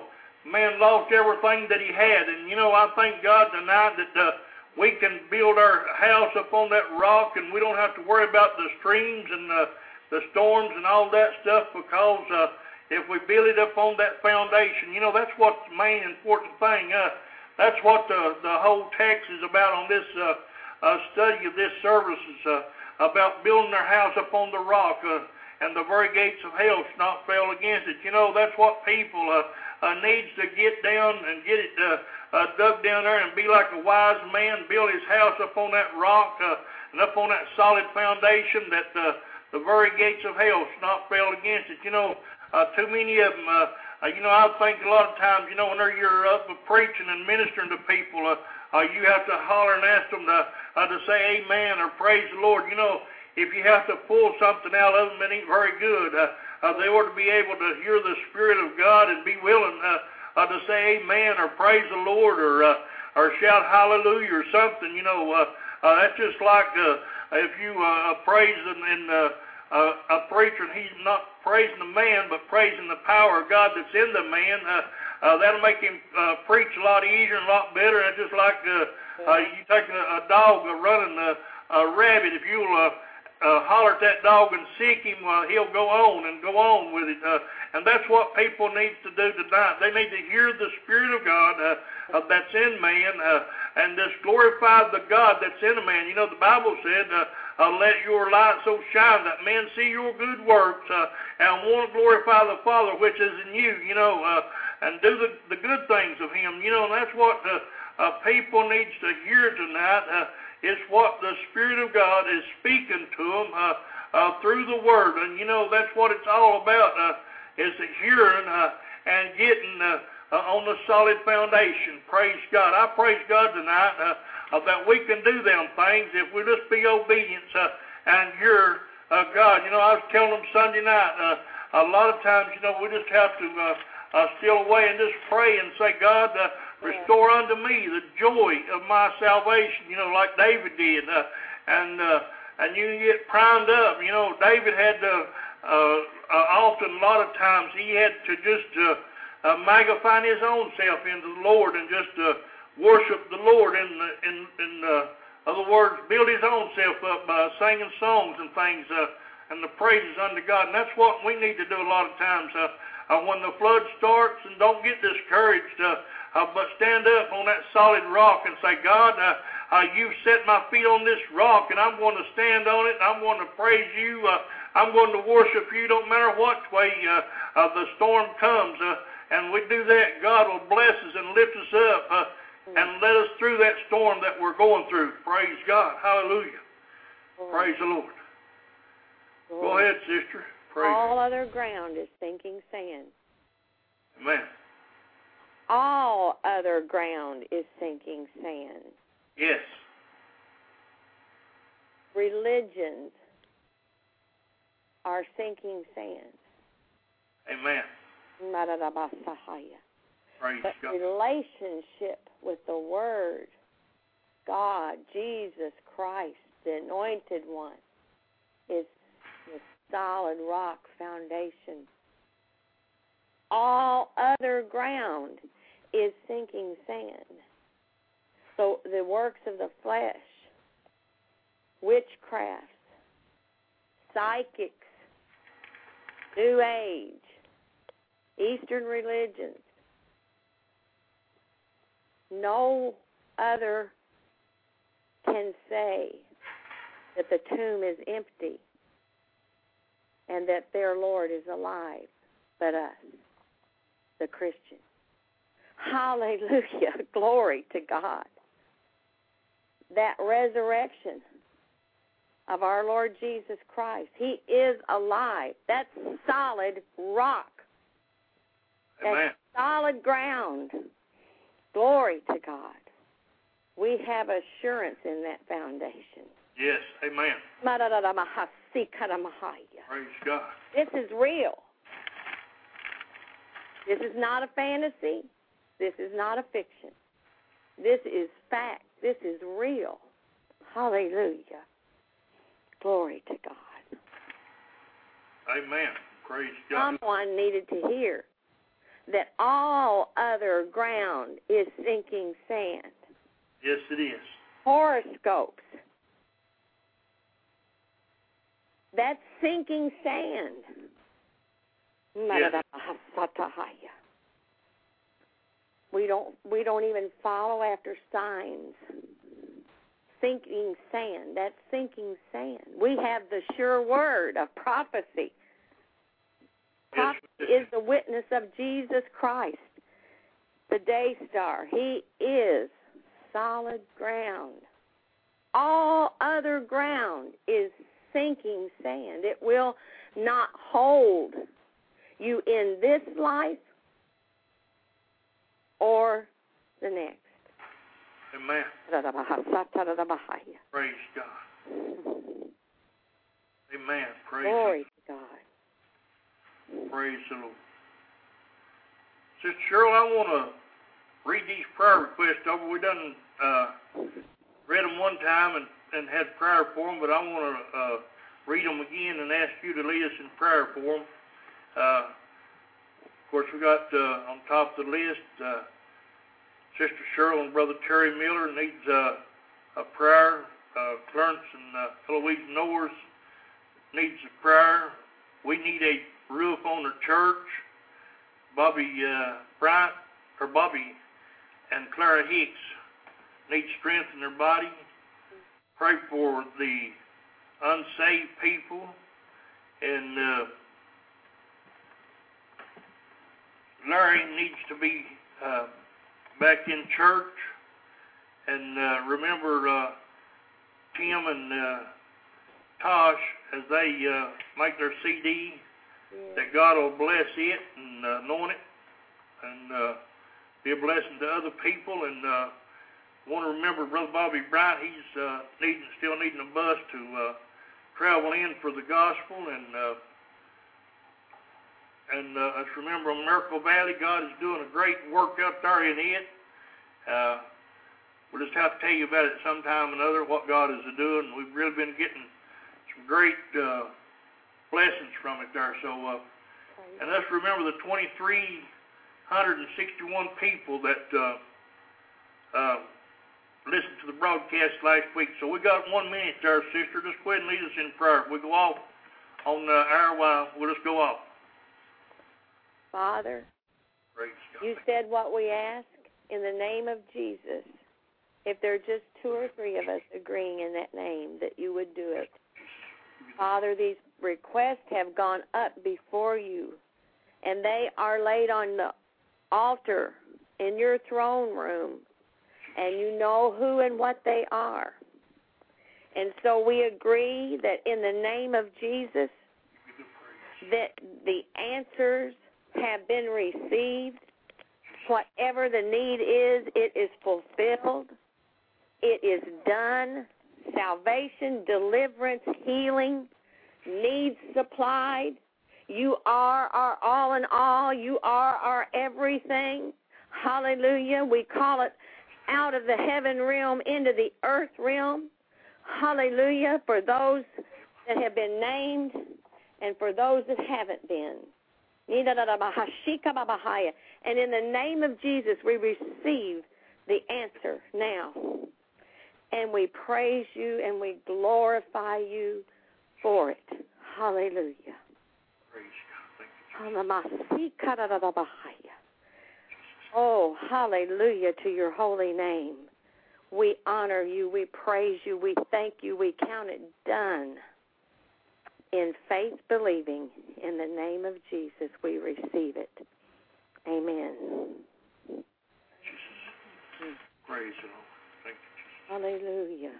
man lost everything that he had. And, you know, I thank God tonight that uh, we can build our house up on that rock, and we don't have to worry about the streams and uh, the storms and all that stuff, because uh, if we build it up on that foundation, you know, that's what's the main important thing. Uh, that's what the, the whole text is about on this uh, uh, study of this service, is uh, about building our house up on the rock, uh, and the very gates of hell should not fail against it. You know, that's what people uh, uh, needs to get down and get it uh, uh, dug down there and be like a wise man, build his house up on that rock uh, and up on that solid foundation, that uh, the very gates of hell should not fail against it. You know, uh, too many of them, uh, uh, you know, I think a lot of times, you know, when you're up preaching and ministering to people, uh, uh, you have to holler and ask them to, uh, to say amen or praise the Lord. You know, if you have to pull something out of them, it ain't very good. Uh, uh, they ought to be able to hear the Spirit of God and be willing uh, uh, to say amen or praise the Lord, or uh, or shout hallelujah or something. You know, uh, uh, that's just like uh, if you uh, praise in, in uh, uh, a preacher, and he's not praising the man, but praising the power of God that's in the man. Uh, uh, that'll make him uh, preach a lot easier and a lot better. It's just like uh, uh, you take a, a dog uh, running a, a rabbit. If you'll uh, Uh, holler at that dog and seek him, uh, he'll go on and go on with it. Uh, and that's what people need to do tonight. They need to hear the Spirit of God uh, uh, that's in man, uh, and just glorify the God that's in a man. You know, the Bible said, uh, uh, let your light so shine that men see your good works uh, and want to glorify the Father which is in you, you know, uh, and do the, the good things of Him. You know, and that's what uh, uh, people needs to hear tonight. Uh, It's what the Spirit of God is speaking to them uh, uh, through the Word. And, you know, that's what it's all about, uh, is the hearing uh, and getting uh, uh, on the solid foundation. Praise God. I praise God tonight uh, uh, that we can do them things if we just be obedient uh, and hear uh, God. You know, I was telling them Sunday night, uh, a lot of times, you know, we just have to uh, uh, steal away and just pray and say, God, uh, restore unto me the joy of my salvation, you know, like David did. Uh, and uh, and you get primed up. You know, David had to, uh, uh, often, a lot of times, he had to just uh, uh, magnify his own self into the Lord and just uh, worship the Lord in, in, in uh, other words, build his own self up by singing songs and things uh, and the praises unto God. And that's what we need to do a lot of times. Uh, uh, when the flood starts, and don't get discouraged, uh, Uh, but stand up on that solid rock and say, God, uh, uh, you've set my feet on this rock, and I'm going to stand on it, and I'm going to praise you. Uh, I'm going to worship you, don't matter what way uh, uh, the storm comes. Uh, and we do that, God will bless us and lift us up uh, and let us through that storm that we're going through. Praise God. Hallelujah. Lord. Praise the Lord. Lord. Go ahead, sister. Praise All other ground is sinking sand. Amen. All other ground is sinking sand. Yes. Religions are sinking sand. Amen. Praise but God. Relationship with the Word, God, Jesus Christ, the Anointed One, is the solid rock foundation. All other ground is sinking sand. So the works of the flesh, witchcraft, psychics, New Age, Eastern religions, no other can say that the tomb is empty and that their Lord is alive but us, the Christian. Hallelujah. Glory to God. That resurrection of our Lord Jesus Christ, He is alive. That's solid rock. Amen. That's solid ground. Glory to God. We have assurance in that foundation. Yes. Amen. Praise God. This is real. This is not a fantasy. This is not a fiction. This is fact. This is real. Hallelujah. Glory to God. Amen. Praise God. Someone needed to hear that all other ground is sinking sand. Yes, it is. Horoscopes. That's sinking sand. Yes. We don't we don't even follow after signs. Sinking sand. That's sinking sand. We have the sure word of prophecy. Prophecy is the witness of Jesus Christ, the day star. He is solid ground. All other ground is sinking sand. It will not hold you in this life or the next. Amen. Praise God. Amen. Praise Glory God. to God. Praise the Lord. Sister Cheryl, I want to read these prayer requests over. We done uh, read them one time and, and had prayer for them, but I want to uh, read them again and ask you to lead us in prayer for them. Uh, of course, we got uh, on top of the list, uh, Sister Cheryl and Brother Terry Miller needs uh, a prayer. Uh, Clarence and uh, Eloise Norris needs a prayer. We need a roof on the church. Bobby uh, Bryant, or Bobby and Clara Hicks need strength in their body. Pray for the unsaved people. And uh, Larry needs to be uh, back in church. And uh, remember uh, Tim and uh, Tosh as they uh, make their C D, yeah. that God will bless it and uh, anoint it and uh, be a blessing to other people. And uh, want to remember Brother Bobby Bryant. He's uh, needing, still needing a bus to uh, travel in for the gospel. And uh, and uh, let's remember Miracle Valley. God is doing a great work out there in it. Uh, we'll just have to tell you about it sometime or another, what God is doing. We've really been getting some great uh, blessings from it there. So, uh, and let's remember the twenty-three hundred sixty-one people that uh, uh, listened to the broadcast last week. So we got one minute there, sister. Just go ahead and lead us in prayer. If we go off on the air while we'll just go off. Father, you said what we ask in the name of Jesus. If there are just two or three of us agreeing in that name, that you would do it. Father, these requests have gone up before you, and they are laid on the altar in your throne room, and you know who and what they are. And so we agree that in the name of Jesus, that the answers have been received. Whatever the need is, it is fulfilled. It is done. Salvation, deliverance, healing, needs supplied. You are our all in all. You are our everything. Hallelujah. We call it out of the heaven realm into the earth realm. Hallelujah. For those that have been named and for those that haven't been. And in the name of Jesus, we receive the answer now. And we praise you and we glorify you for it. Hallelujah. Praise God. Thank you. Oh, hallelujah to your holy name. We honor you. We praise you. We thank you. We count it done. In faith believing, in the name of Jesus, we receive it. Amen. Jesus. Praise the Lord. Thank you, Jesus. Hallelujah.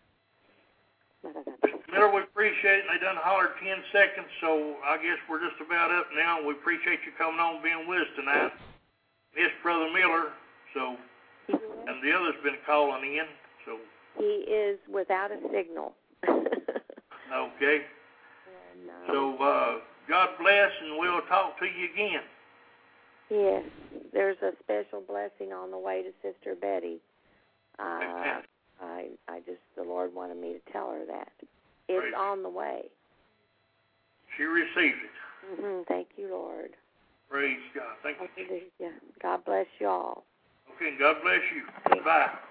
Miller, we appreciate it. They done hollered ten seconds, so I guess we're just about up now. We appreciate you coming on being with us tonight. Miss Brother Miller, so, and the others been calling in, so. He is without a signal. Okay. No. So, uh, God bless, and we'll talk to you again. Yes, there's a special blessing on the way to Sister Betty. Uh, I, I just, the Lord wanted me to tell her that. It's Praise on the way. She received it. Mm-hmm. Thank you, Lord. Praise God. Thank you. Hallelujah. God bless you all. Okay, God bless you. Bye.